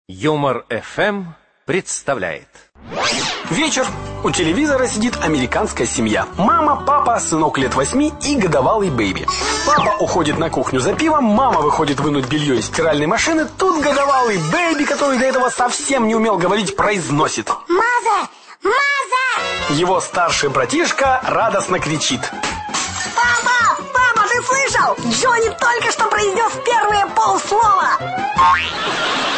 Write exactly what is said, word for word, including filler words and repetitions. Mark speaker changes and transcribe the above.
Speaker 1: Юмор эф эм представляет.
Speaker 2: Вечер. У телевизора сидит американская семья. Мама, папа, сынок лет восьми и годовалый бэйби. Папа уходит на кухню за пивом, мама выходит вынуть белье из стиральной машины. Тут годовалый бэйби, который до этого совсем не умел говорить, произносит:
Speaker 3: «Маза! Маза!»
Speaker 2: Его старший братишка радостно кричит:
Speaker 3: «Папа! Папа, ты слышал? Джонни только что произнес первые полслова!»